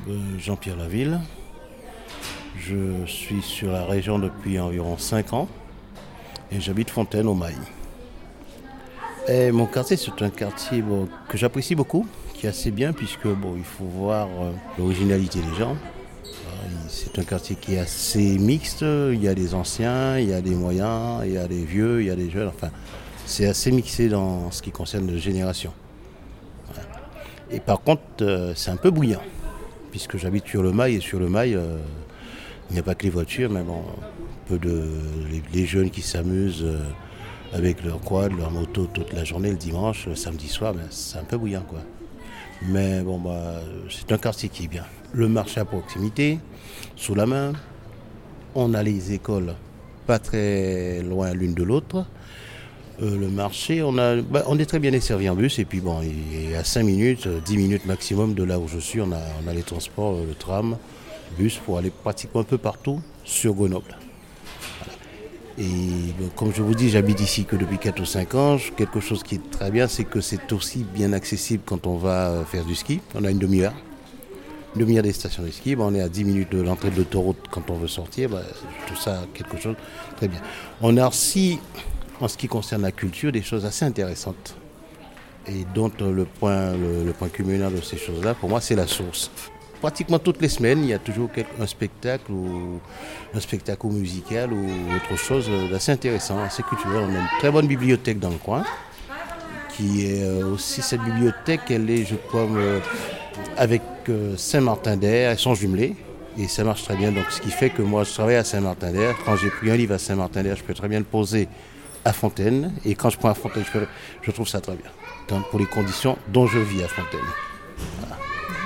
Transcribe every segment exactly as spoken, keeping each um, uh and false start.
Euh, Jean-Pierre Laville. Je suis sur la région depuis environ cinq ans et j'habite Fontaine au Mail. Et mon quartier, c'est un quartier bon, que j'apprécie beaucoup, qui est assez bien puisque bon, il faut voir euh, l'originalité des gens. Euh, C'est un quartier qui est assez mixte. Il y a des anciens, il y a des moyens, il y a des vieux, il y a des jeunes. Enfin, c'est assez mixé dans ce qui concerne les générations. Et par contre, euh, c'est un peu bruyant puisque j'habite sur le Mail et sur le Mail, euh, il n'y a pas que les voitures, mais bon, un peu de les, les jeunes qui s'amusent euh, avec leur quad, leur moto toute la journée, le dimanche, le samedi soir, ben, c'est un peu bruyant quoi. Mais bon, bah, c'est un quartier qui est bien. Le marché à proximité, sous la main, on a les écoles pas très loin l'une de l'autre. Euh, le marché, on, a, bah, on est très bien desservi en bus et puis bon, il est à cinq minutes, dix minutes maximum de là où je suis, on a, on a les transports, le tram, bus pour aller pratiquement un peu partout sur Grenoble. Et bon, comme je vous dis, j'habite ici que depuis quatre ou cinq ans. Quelque chose qui est très bien, c'est que c'est aussi bien accessible quand on va faire du ski. On a une demi-heure. Une demi-heure des stations de ski. Bon, on est à dix minutes de l'entrée de l'autoroute quand on veut sortir. Bah, tout ça, quelque chose de très bien. On a aussi, en ce qui concerne la culture, des choses assez intéressantes. Et dont le point, le, le point culminant de ces choses-là, pour moi, c'est la source. Pratiquement toutes les semaines, il y a toujours un spectacle ou un spectacle musical ou autre chose d'assez intéressant, assez culturel. On a une très bonne bibliothèque dans le coin, qui est aussi cette bibliothèque, elle est, je crois, avec Saint-Martin-d'Air, elles sont jumelées et ça marche très bien. Donc, ce qui fait que moi, je travaille à Saint-Martin-d'Air. Quand j'ai pris un livre à Saint-Martin-d'Air, je peux très bien le poser à Fontaine. Et quand je prends à Fontaine, je, peux, je trouve ça très bien. Donc, pour les conditions dont je vis à Fontaine. Voilà.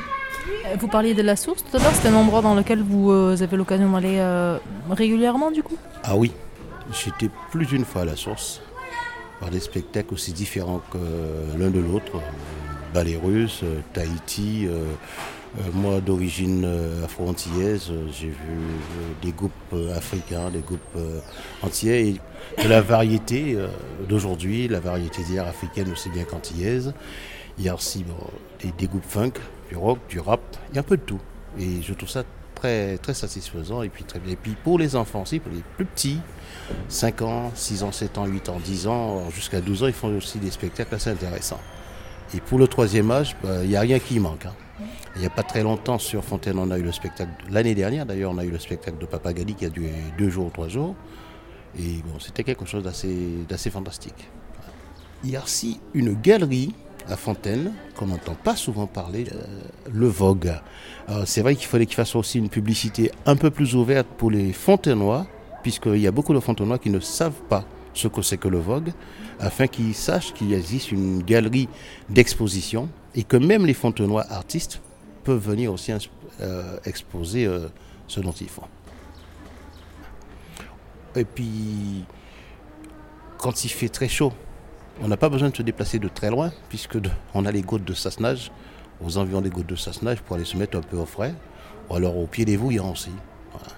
Vous parliez de la source tout à l'heure, c'est un endroit dans lequel vous euh, avez l'occasion d'aller euh, régulièrement du coup ? Ah oui, j'étais plus d'une fois à la source, par des spectacles aussi différents que l'un de l'autre. Ballet russe, Tahiti, euh, euh, moi d'origine euh, afro-antillaise, j'ai vu euh, des groupes euh, africains, des groupes euh, antillais, et de la variété euh, d'aujourd'hui, la variété d'hier africaine aussi bien qu'antillaise. Il y a aussi bon, des, des groupes funk, du rock, du rap, il y a un peu de tout. Et je trouve ça très, très satisfaisant et puis très bien. Et puis pour les enfants aussi, pour les plus petits, cinq ans, six ans, sept ans, huit ans, dix ans, jusqu'à douze ans, ils font aussi des spectacles assez intéressants. Et pour le troisième âge, il bah, n'y a rien qui manque. Hein. Il n'y a pas très longtemps, sur Fontaine, on a eu le spectacle, l'année dernière d'ailleurs, on a eu le spectacle de Papa Gali qui a duré deux jours ou trois jours. Et bon, c'était quelque chose d'assez, d'assez fantastique. Il y a aussi une galerie à Fontaine, qu'on n'entend pas souvent parler, euh, le Vogue. Alors, c'est vrai qu'il fallait qu'il fasse aussi une publicité un peu plus ouverte pour les Fontenois, puisqu'il y a beaucoup de Fontenois qui ne savent pas ce que c'est que le Vogue, afin qu'ils sachent qu'il existe une galerie d'exposition et que même les Fontenois artistes peuvent venir aussi euh, exposer euh, ce dont ils font. Et puis, quand il fait très chaud, on n'a pas besoin de se déplacer de très loin, puisque de, on a les côtes de Sassenage, aux environs des côtes de Sassenage, pour aller se mettre un peu au frais, ou alors au pied des Vouillans aussi. Voilà.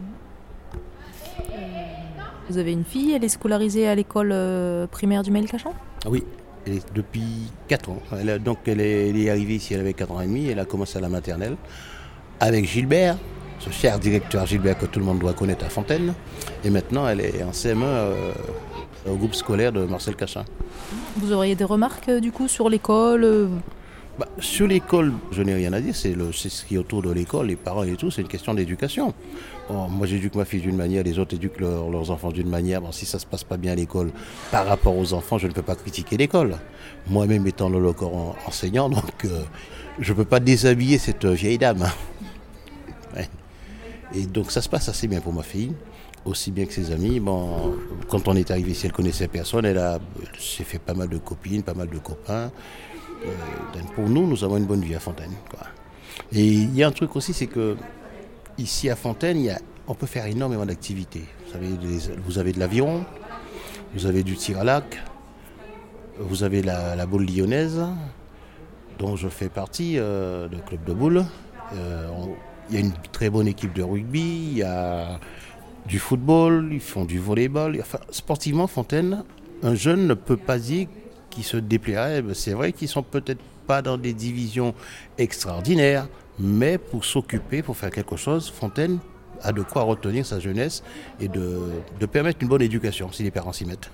Vous avez une fille, elle est scolarisée à l'école euh, primaire du Mail-Cachan ? Oui, elle est depuis quatre ans. Elle a, donc elle est, elle est arrivée ici, elle avait quatre ans et demi, elle a commencé à la maternelle, avec Gilbert, ce cher directeur Gilbert que tout le monde doit connaître à Fontaine, et maintenant elle est en C M un euh, au groupe scolaire de Marcel Cachin. Vous auriez des remarques euh, du coup sur l'école euh... bah, Sur l'école, je n'ai rien à dire, c'est, le, c'est ce qui est autour de l'école, les parents et tout, c'est une question d'éducation. Bon, moi j'éduque ma fille d'une manière, les autres éduquent leur, leurs enfants d'une manière. Bon, si ça ne se passe pas bien à l'école par rapport aux enfants, je ne peux pas critiquer l'école. Moi-même étant le corps enseignant, donc euh, je ne peux pas déshabiller cette vieille dame. Ouais. Et donc ça se passe assez bien pour ma fille, aussi bien que ses amis. Bon, quand on est arrivé ici, elle connaissait personne, elle, a, elle s'est fait pas mal de copines, pas mal de copains. Euh, pour nous, nous avons une bonne vie à Fontaine, quoi. Et il y a un truc aussi, c'est que ici à Fontaine, il y a, on peut faire énormément d'activités. Vous savez, les, vous avez de l'aviron, vous avez du tir à l'arc, vous avez la, la boule lyonnaise, dont je fais partie, euh, le club de boule. Euh, on, il y a une très bonne équipe de rugby, il y a du football, ils font du volleyball. Enfin, sportivement, Fontaine, un jeune ne peut pas dire qu'il se déplairait. C'est vrai qu'ils ne sont peut-être pas dans des divisions extraordinaires, Mais pour s'occuper, pour faire quelque chose, Fontaine a de quoi retenir sa jeunesse et de, de permettre une bonne éducation si les parents s'y mettent.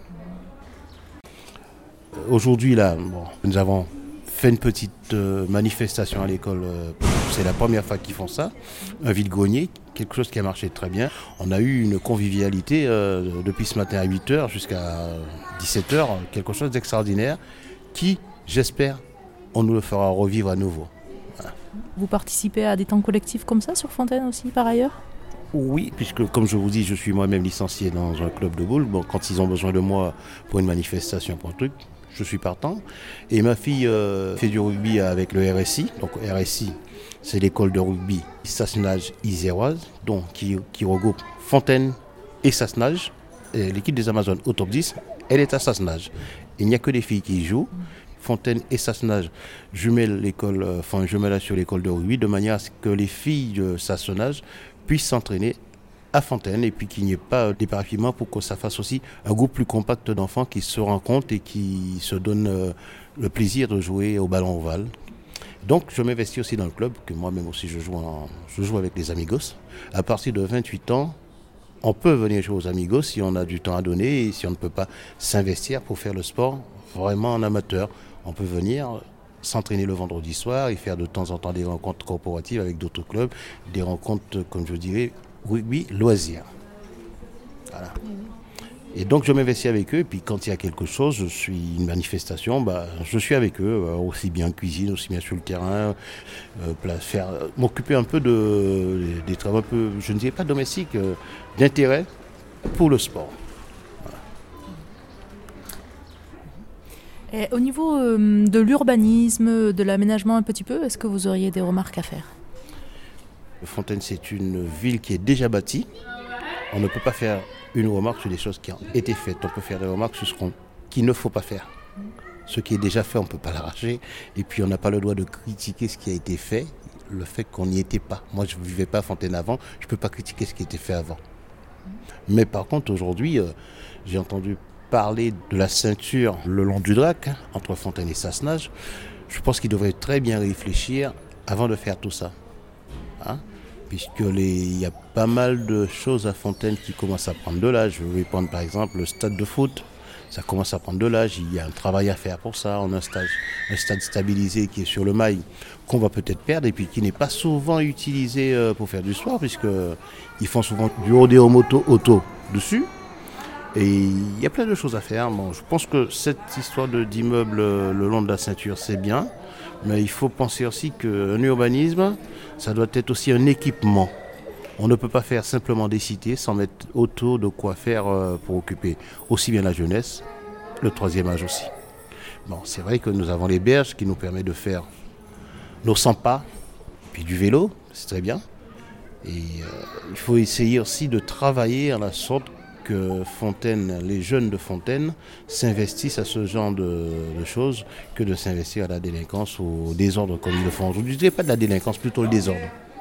Aujourd'hui, là, bon, nous avons fait une petite euh, manifestation à l'école. Euh, c'est la première fois qu'ils font ça. Un vide-grenier, quelque chose qui a marché très bien. On a eu une convivialité euh, depuis ce matin à huit heures jusqu'à dix-sept heures, quelque chose d'extraordinaire qui, j'espère, on nous le fera revivre à nouveau. Voilà. Vous participez à des temps collectifs comme ça sur Fontaine aussi, par ailleurs ? Oui, puisque comme je vous dis, je suis moi-même licencié dans un club de boule. Bon, quand ils ont besoin de moi pour une manifestation, pour un truc, je suis partant. Et ma fille euh, fait du rugby avec le R S I. Donc R S I, c'est l'école de rugby Sassenage Iséroise, donc qui, qui regroupe Fontaine et Sassenage. Et l'équipe des Amazones au top dix, elle est à Sassenage. Il n'y a que des filles qui y jouent. Fontaine et Sassenage jumellent l'école, euh, enfin jumellent sur l'école de rugby de manière à ce que les filles de Sassenage puissent s'entraîner à Fontaine et puis qu'il n'y ait pas d'éparpillement pour que ça fasse aussi un groupe plus compact d'enfants qui se rencontrent et qui se donnent euh, le plaisir de jouer au ballon ovale. Donc je m'investis aussi dans le club, que moi-même aussi je joue, en, je joue avec les Amigos. À partir de vingt-huit ans, on peut venir jouer aux Amigos si on a du temps à donner et si on ne peut pas s'investir pour faire le sport vraiment en amateur. On peut venir s'entraîner le vendredi soir et faire de temps en temps des rencontres corporatives avec d'autres clubs, des rencontres, comme je dirais, rugby loisirs. Voilà. Et donc je m'investis avec eux, et puis quand il y a quelque chose, je suis une manifestation, bah, je suis avec eux, euh, aussi bien cuisine, aussi bien sur le terrain, euh, faire, euh, m'occuper un peu de, des travaux un peu, je ne dirais pas domestiques, euh, d'intérêt pour le sport. Et au niveau euh, de l'urbanisme, de l'aménagement un petit peu, est-ce que vous auriez des remarques à faire ? Fontaine, c'est une ville qui est déjà bâtie. On ne peut pas faire une remarque sur des choses qui ont été faites. On peut faire des remarques sur ce qu'on, qu'il ne faut pas faire. Ce qui est déjà fait, on ne peut pas l'arracher. Et puis, on n'a pas le droit de critiquer ce qui a été fait, le fait qu'on n'y était pas. Moi, je ne vivais pas à Fontaine avant, je ne peux pas critiquer ce qui a été fait avant. Mais par contre, aujourd'hui, euh, j'ai entendu parler de la ceinture le long du Drac, hein, entre Fontaine et Sassenage. Je pense qu'il devrait très bien réfléchir avant de faire tout ça. Hein, puisque il y a pas mal de choses à Fontaine qui commencent à prendre de l'âge. Je vais prendre par exemple le stade de foot. Ça commence à prendre de l'âge. Il y a un travail à faire pour ça. On a un, stage, un stade stabilisé qui est sur le mail, qu'on va peut-être perdre et puis qui n'est pas souvent utilisé pour faire du sport, puisqu'ils font souvent du rodéo moto auto dessus. Et il y a plein de choses à faire. Bon, je pense que cette histoire de, d'immeuble le long de la ceinture, c'est bien. Mais il faut penser aussi qu'un urbanisme, ça doit être aussi un équipement. On ne peut pas faire simplement des cités sans mettre autour de quoi faire pour occuper aussi bien la jeunesse, le troisième âge aussi. Bon, c'est vrai que nous avons les berges qui nous permettent de faire nos cent pas, puis du vélo, c'est très bien. Et euh, il faut essayer aussi de travailler à la sorte que Fontaine, les jeunes de Fontaine s'investissent à ce genre de, de choses que de s'investir à la délinquance ou au désordre comme ils le font aujourd'hui. Je ne dirais pas de la délinquance, plutôt le désordre.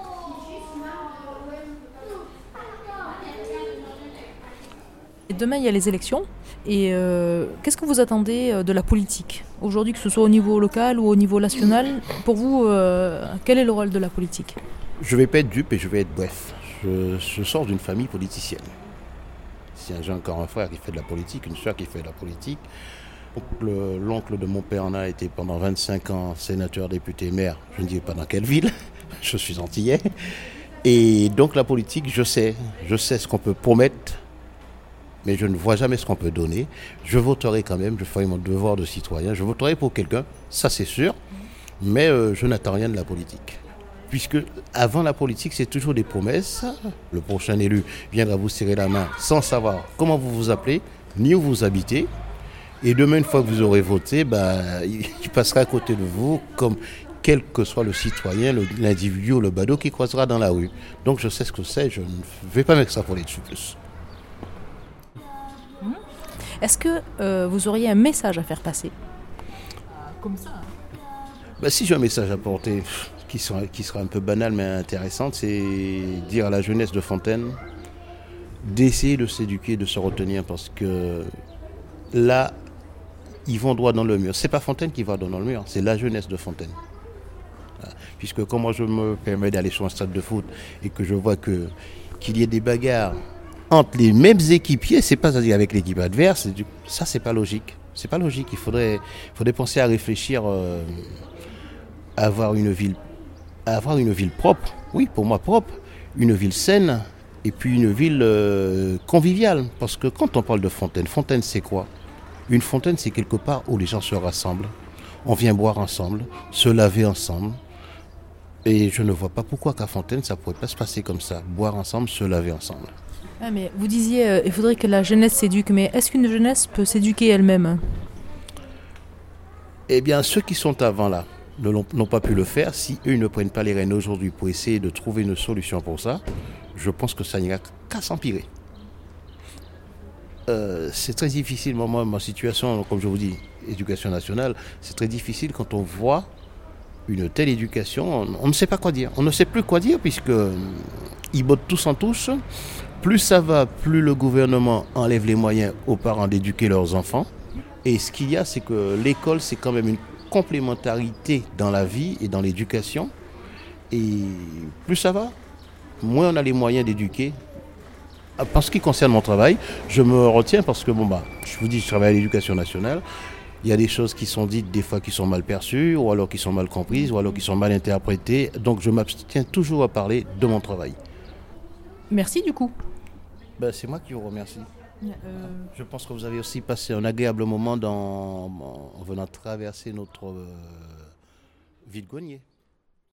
Et demain, il y a les élections. Et euh, qu'est-ce que vous attendez de la politique ? Aujourd'hui, que ce soit au niveau local ou au niveau national, pour vous, euh, quel est le rôle de la politique ? Je ne vais pas être dupe et je vais être bref. Je, je sors d'une famille politicienne. Si j'ai encore un frère qui fait de la politique, une soeur qui fait de la politique. Le, l'oncle de mon père en a été pendant vingt-cinq ans sénateur, député, maire. Je ne dis pas dans quelle ville, je suis antillais. Et donc la politique, je sais, je sais ce qu'on peut promettre, mais je ne vois jamais ce qu'on peut donner. Je voterai quand même, je ferai mon devoir de citoyen. Je voterai pour quelqu'un, ça c'est sûr, mais euh, je n'attends rien de la politique. Puisque avant la politique, c'est toujours des promesses. Le prochain élu viendra vous serrer la main sans savoir comment vous vous appelez, ni où vous habitez. Et demain, une fois que vous aurez voté, bah, il passera à côté de vous comme quel que soit le citoyen, le, l'individu ou le badaud qui croisera dans la rue. Donc je sais ce que c'est, je ne vais pas m'extrapoler dessus plus. Est-ce que euh, vous auriez un message à faire passer ? Comme ça. Bah, si j'ai un message à porter... Qui sera, qui sera un peu banal mais intéressante, c'est dire à la jeunesse de Fontaine d'essayer de s'éduquer, de se retenir, parce que là, ils vont droit dans le mur. C'est pas Fontaine qui va droit dans le mur, c'est la jeunesse de Fontaine. Puisque quand moi je me permets d'aller sur un stade de foot et que je vois que, qu'il y ait des bagarres entre les mêmes équipiers, c'est pas à dire avec l'équipe adverse, ça c'est pas logique. C'est pas logique. Il faudrait, il faudrait penser à réfléchir euh, à avoir une ville, à avoir une ville propre. Oui, pour moi propre, une ville saine et puis une ville euh, conviviale. Parce que quand on parle de fontaine, fontaine c'est quoi? Une fontaine c'est quelque part où les gens se rassemblent. On vient boire ensemble, se laver ensemble. Et je ne vois pas pourquoi qu'à Fontaine ça pourrait pas se passer comme ça. Boire ensemble, se laver ensemble. Ah, mais vous disiez, euh, il faudrait que la jeunesse s'éduque, mais est-ce qu'une jeunesse peut s'éduquer elle-même? Eh bien, ceux qui sont avant là ne l'ont, n'ont pas pu le faire. Si eux ne prennent pas les rênes aujourd'hui pour essayer de trouver une solution pour ça, je pense que ça n'ira qu'à s'empirer. Euh, c'est très difficile, moi, ma situation, comme je vous dis, éducation nationale, c'est très difficile quand on voit une telle éducation, on, on ne sait pas quoi dire. On ne sait plus quoi dire puisque euh, ils bottent tous en touche. Plus ça va, plus le gouvernement enlève les moyens aux parents d'éduquer leurs enfants. Et ce qu'il y a, c'est que l'école, c'est quand même une complémentarité dans la vie et dans l'éducation. Et plus ça va, moins on a les moyens d'éduquer. En ce qui concerne mon travail, je me retiens parce que, bon, bah, je vous dis, je travaille à l'éducation nationale. Il y a des choses qui sont dites des fois qui sont mal perçues, ou alors qui sont mal comprises, ou alors qui sont mal interprétées. Donc je m'abstiens toujours à parler de mon travail. Merci du coup. Ben, c'est moi qui vous remercie. Euh... Je pense que vous avez aussi passé un agréable moment dans, en venant traverser notre euh, Villegonnier.